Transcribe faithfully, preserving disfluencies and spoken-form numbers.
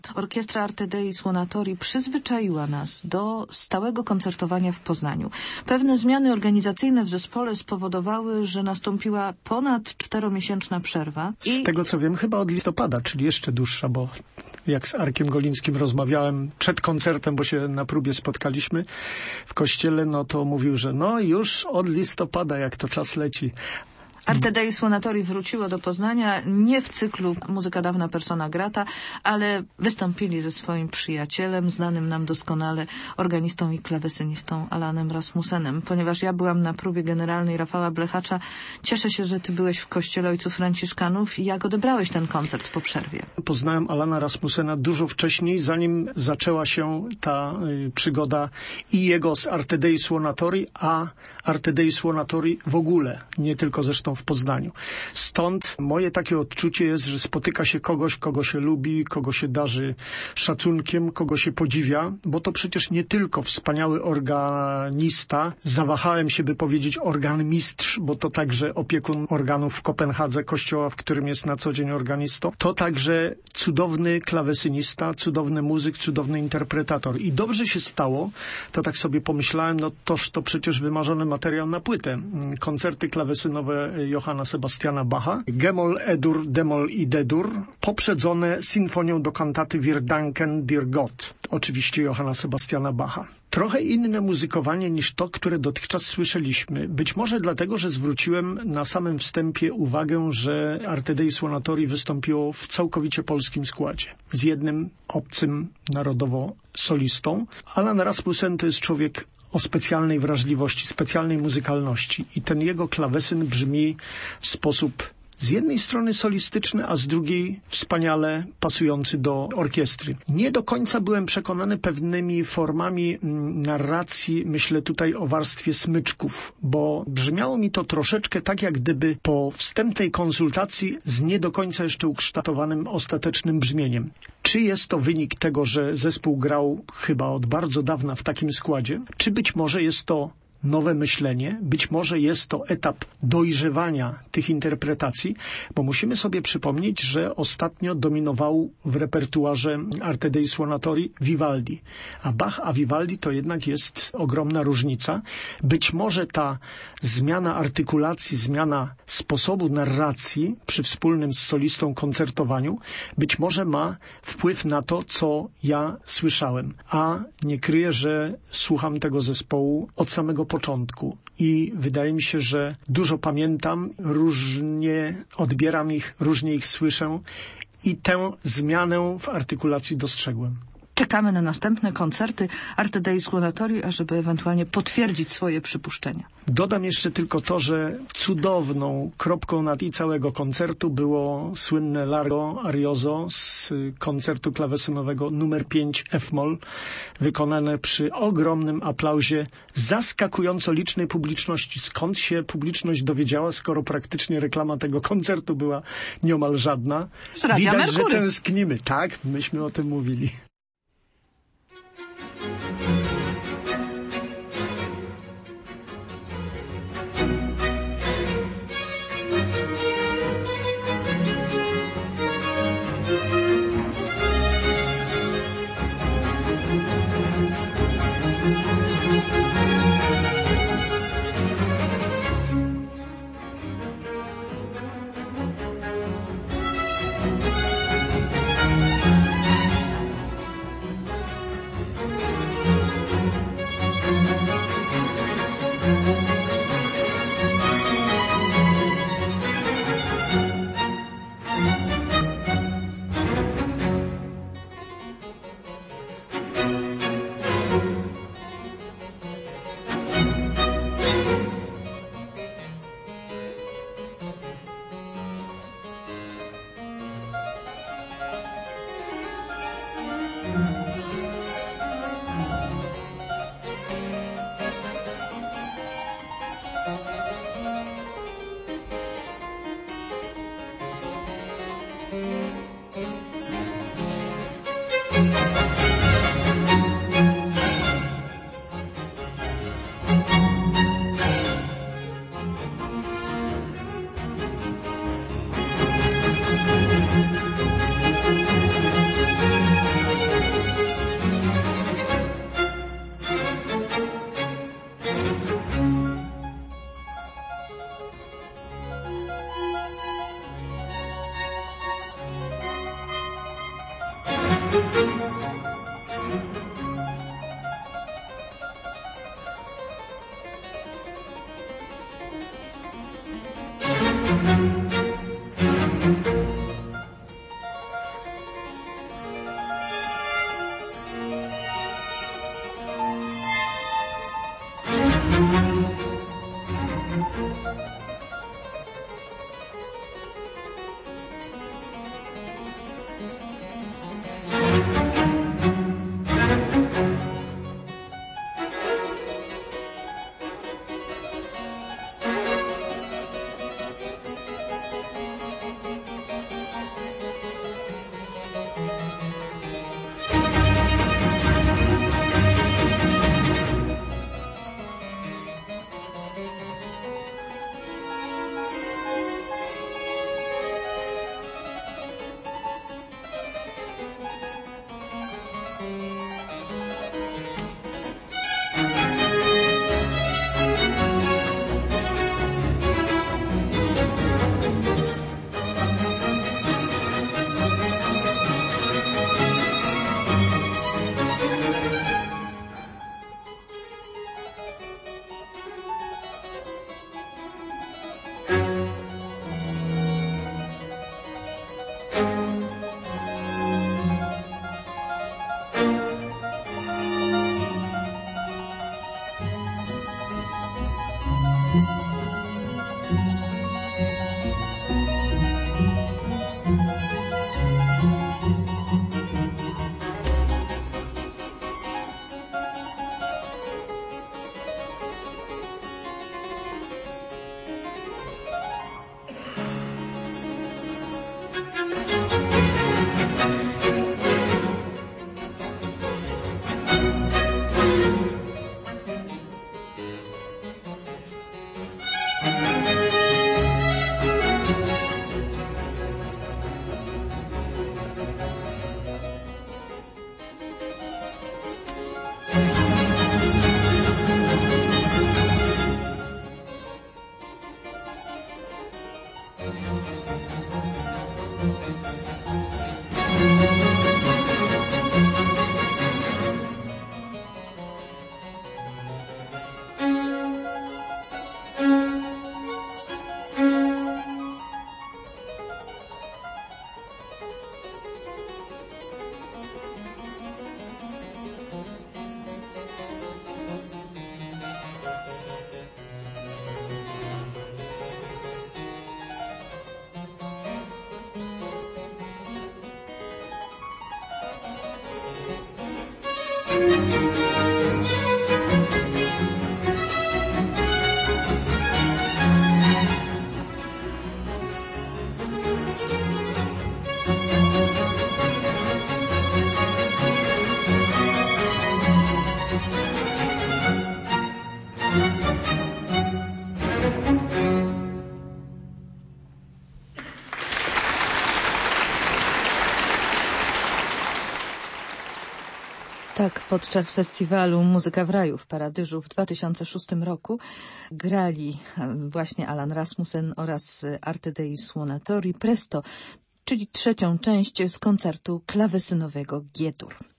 Orkiestra Arte Dei Suonatori przyzwyczaiła nas do stałego koncertowania w Poznaniu. Pewne zmiany organizacyjne w zespole spowodowały, że nastąpiła ponad czteromiesięczna przerwa. I... Z tego co wiem, chyba od listopada, czyli jeszcze dłuższa, bo jak z Arkiem Golińskim rozmawiałem przed koncertem, bo się na próbie spotkaliśmy w kościele, no to mówił, że no już od listopada, jak to czas leci. Arte Dei Suonatori wróciło do Poznania nie w cyklu Muzyka dawna persona grata, ale wystąpili ze swoim przyjacielem, znanym nam doskonale organistą i klawesynistą Alanem Rasmussenem. Ponieważ ja byłam na próbie generalnej Rafała Blechacza, cieszę się, że ty byłeś w kościele Ojców Franciszkanów i jak odebrałeś ten koncert po przerwie? Poznałem Alana Rasmussena dużo wcześniej, zanim zaczęła się ta y, przygoda i jego z Arte Dei Suonatori, a Arte Dei Suonatori w ogóle, nie tylko zresztą w Poznaniu. Stąd moje takie odczucie jest, że spotyka się kogoś, kogo się lubi, kogo się darzy szacunkiem, kogo się podziwia, bo to przecież nie tylko wspaniały organista, zawahałem się, by powiedzieć organmistrz, bo to także opiekun organów w Kopenhadze, kościoła, w którym jest na co dzień organistą, to także cudowny klawesynista, cudowny muzyk, cudowny interpretator. I dobrze się stało, to tak sobie pomyślałem, no toż to przecież wymarzony materiał na płytę. Koncerty klawesynowe Johanna Sebastiana Bacha, G-moll, E-dur, D-moll i D-dur, poprzedzone symfonią do kantaty Wir danken dir Gott, oczywiście Johanna Sebastiana Bacha. Trochę inne muzykowanie niż to, które dotychczas słyszeliśmy. Być może dlatego, że zwróciłem na samym wstępie uwagę, że Arte Dei Suonatori wystąpiło w całkowicie polskim składzie. Z jednym obcym narodowo solistą. Alan Rasmussen to jest człowiek o specjalnej wrażliwości, specjalnej muzykalności i ten jego klawesyn brzmi w sposób z jednej strony solistyczny, a z drugiej wspaniale pasujący do orkiestry. Nie do końca byłem przekonany pewnymi formami narracji, myślę tutaj o warstwie smyczków, bo brzmiało mi to troszeczkę tak, jak gdyby po wstępnej konsultacji z nie do końca jeszcze ukształtowanym ostatecznym brzmieniem. Czy jest to wynik tego, że zespół grał chyba od bardzo dawna w takim składzie, czy być może jest to nowe myślenie, być może jest to etap dojrzewania tych interpretacji, bo musimy sobie przypomnieć, że ostatnio dominował w repertuarze Arte Dei Suonatori Vivaldi, a Bach a Vivaldi to jednak jest ogromna różnica. Być może ta zmiana artykulacji, zmiana sposobu narracji przy wspólnym z solistą koncertowaniu być może ma wpływ na to, co ja słyszałem, a nie kryję, że słucham tego zespołu od samego początku i wydaje mi się, że dużo pamiętam, różnie odbieram ich, różnie ich słyszę i tę zmianę w artykulacji dostrzegłem. Czekamy na następne koncerty Arte Dei Suonatori, ażeby ewentualnie potwierdzić swoje przypuszczenia. Dodam jeszcze tylko to, że cudowną kropką nad i całego koncertu było słynne Largo Arioso z koncertu klawesynowego numer pięć F-moll, wykonane przy ogromnym aplauzie zaskakująco licznej publiczności. Skąd się publiczność dowiedziała, skoro praktycznie reklama tego koncertu była nieomal żadna? Z Radia Widać, Merkury. że tęsknimy. Tak, myśmy o tym mówili. Tak, podczas festiwalu Muzyka w Raju w Paradyżu w dwa tysiące szóstym roku grali właśnie Alan Rasmussen oraz Arte dei Suonatori Presto, czyli trzecią część z koncertu klawesynowego G-dur.